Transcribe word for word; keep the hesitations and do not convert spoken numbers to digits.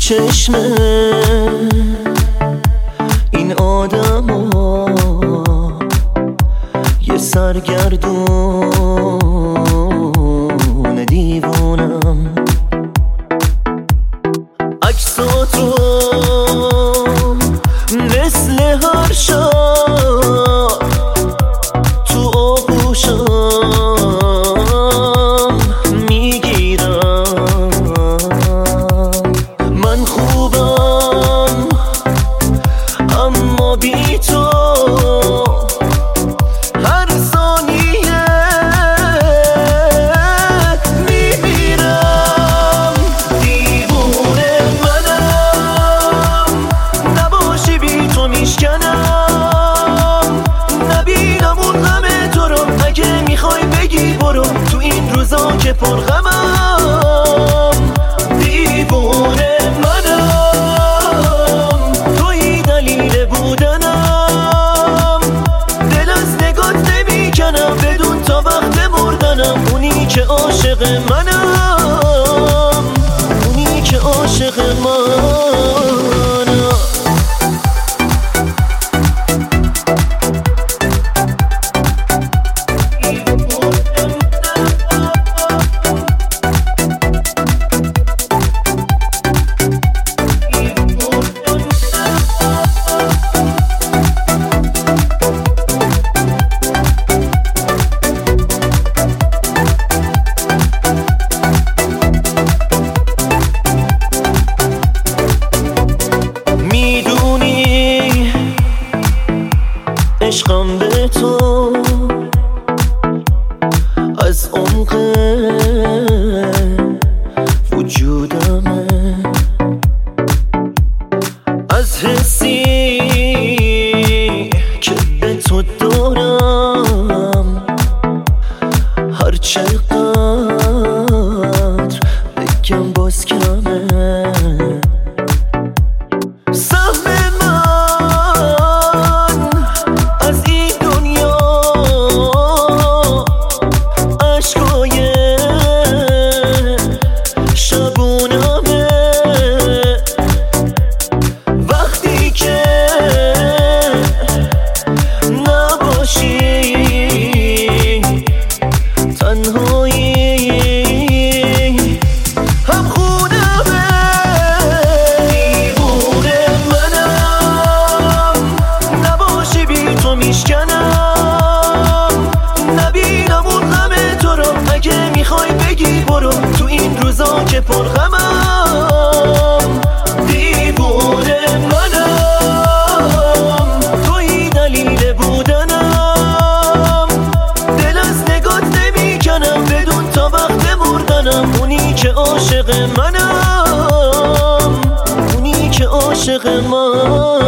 چشم این آدما یه سرگردون دیوانم. عکساتو مثل هر شب تو آغوشم میگیرم. من خوبم اما بی تو هر ثانیه میمیرم. دیوونه منم، نباشی بی تو میشکنم. نبینم اون غم تو رو، اگه میخوای بگی برو تو این روزا که پرغمم. دیوونه منم، توی دلیل بودنم. دل از نگات نمیکنم بدون تا وقت مردنم. اونی که عاشق منم، اونی که عاشق منم. عشقم به تو از عمق وجودمه، از حسی که به تو دارم. هر چقدر بگم باز کمه. نبینم اون غم تو رو، اگه میخوای بگی برو تو این روزا که پرغمم. دیوونه منم، توی دلیل بودنم. دل از نگات نمیکنم بدون تا وقت مردنم. اونی که عاشق منم، اونی که عاشق من.